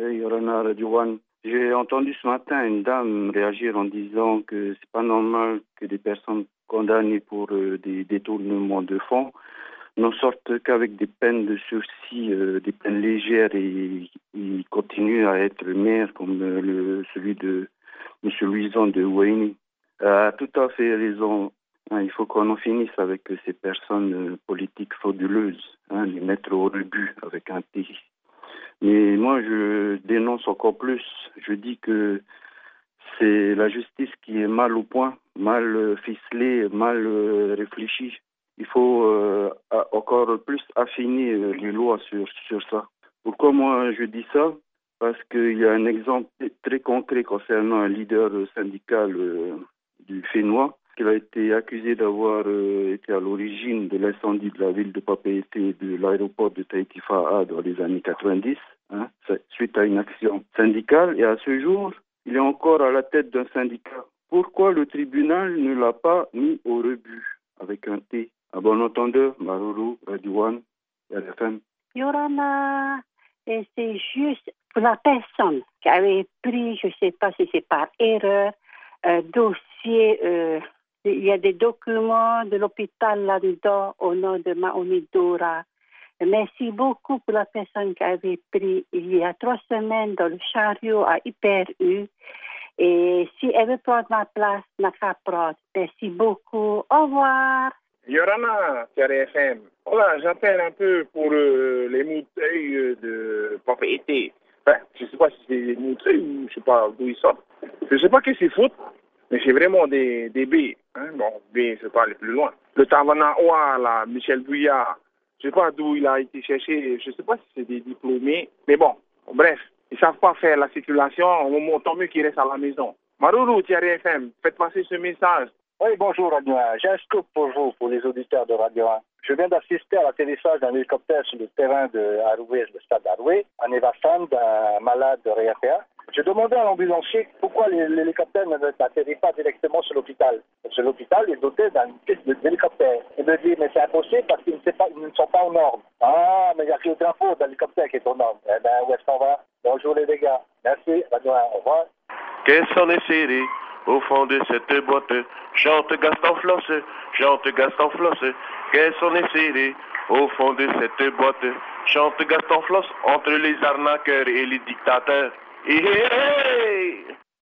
Yorana Radouane. J'ai entendu ce matin une dame réagir en disant que c'est pas normal que des personnes condamnées pour des détournements de fonds n'en sortent qu'avec des peines de sursis, des peines légères, et ils continuent à être maire comme celui de M. Louison de Wayne. A tout à fait raison. Il faut qu'on en finisse avec ces personnes politiques frauduleuses, les mettre au rebut avec un T. Mais moi, je dénonce encore plus. Je dis que c'est la justice qui est mal au point, mal ficelée, mal réfléchie. Il faut encore plus affiner les lois sur ça. Pourquoi moi je dis ça? Parce qu'il y a un exemple très concret concernant un leader syndical du Fénois, qui a été accusé d'avoir été à l'origine de l'incendie de la ville de Papeete et de l'aéroport de Tahiti-Fa'a dans les années 90, suite à une action syndicale. Et à ce jour, il est encore à la tête d'un syndicat. Pourquoi le tribunal ne l'a pas mis au rebut avec un T? À bon entendeur, Maruru, Radouane, RFM. Yorana, et c'est juste pour la personne qui avait pris, je ne sais pas si c'est par erreur, dossier, il y a des documents de l'hôpital là-dedans au nom de Maoni Dora. Merci beaucoup pour la personne qui avait pris il y a 3 semaines dans le chariot à Hyper U. Et si elle veut prendre ma place, n'a qu'à prendre. Merci beaucoup. Au revoir. Yorana, TRFM. Voilà, j'appelle un peu pour les mouteuils de propriété. Enfin, je ne sais pas si c'est des mouteuils ou je ne sais pas d'où ils sortent. Je ne sais pas qu'est-ce qu'ils foutent, mais c'est vraiment des B. Bon, B, je ne pas aller plus loin. Le Tavanaoua, là, Michel Bouillard, je ne sais pas d'où il a été cherché. Je ne sais pas si c'est des diplômés. Mais bon, bref, ils ne savent pas faire la circulation. Au moment, tant mieux qu'ils restent à la maison. Maruru, TRFM, faites passer ce message. Oui, bonjour Radio 1. J'ai un scoop pour vous, pour les auditeurs de Radio 1. Je viens d'assister à l'atterrissage d'un hélicoptère sur le terrain de Aroué, le stade d'Aroué, en évacuant d'un malade de RPA. J'ai demandé à l'ambulancier pourquoi l'hélicoptère n'atterrit pas directement sur l'hôpital. Parce que l'hôpital est doté d'un type d'hélicoptère. Il me dit, mais c'est impossible parce qu'ils ne sont pas aux normes. Ah, mais il n'y a que le drapeau de l'hélicoptère qui est aux normes. Eh bien, où est-ce qu'on va? Bonjour les dégâts. Merci, Radio 1. Au revoir. Qu'est-ce qu'on est serré au fond de cette boîte? Chante Gaston Flosse, chante Gaston Flosse. Qu'est-ce qu'on est serré au fond de cette boîte? Chante Gaston Flosse entre les arnaqueurs et les dictateurs. Hey, hey, hey.